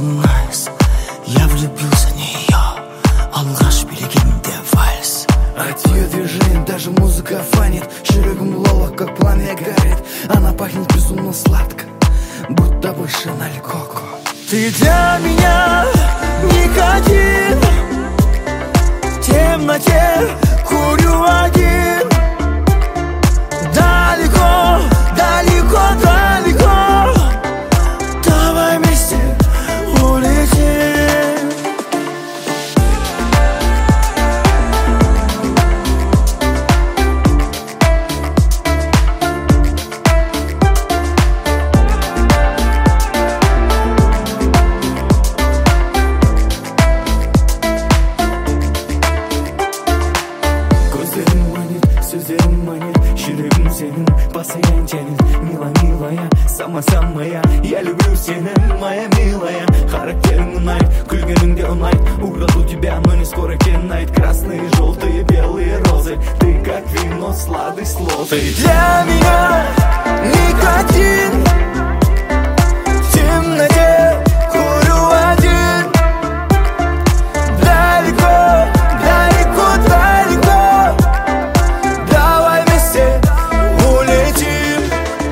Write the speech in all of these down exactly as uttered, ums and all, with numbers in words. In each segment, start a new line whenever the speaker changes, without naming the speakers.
сыңайсыз. Я влюбился в нее, алғаш билегенде вальс.
От ее движений даже музыка фанит. Жүрегім лолок, как пламя горит. Она пахнет безумно сладко, будто бы Шанель Коко.
Ты для меня никотин. В темноте курю один. Далеко, далеко, далеко. Давай вместе улетим.
Gözlerim manit, sözlerim manit. Жүрегім сенің постоянно тянет. Мила, милая, сама-самая. Я люблю сені, моя милая. Характерің ұнайды, күлгенің де ұнайды. Украду тебя, но не скоро кенает. Красные, желтые, белые розы. Ты как вино, сладость слов.
Ты для меня никотин. В темноте курю один. Далеко, далеко, далеко. Давай вместе улетим.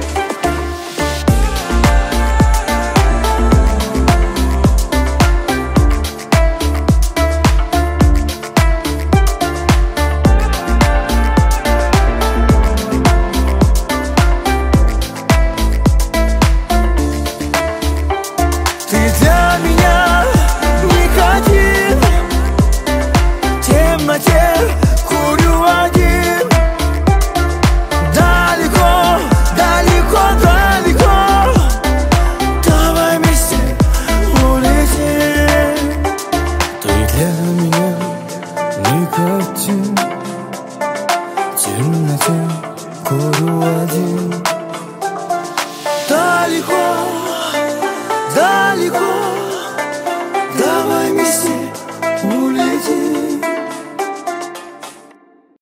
Ты для меня никотин. В темноте курю один. Далеко, далеко, далеко. Давай вместе улетим. Ты для меня никотин. В темноте курю один.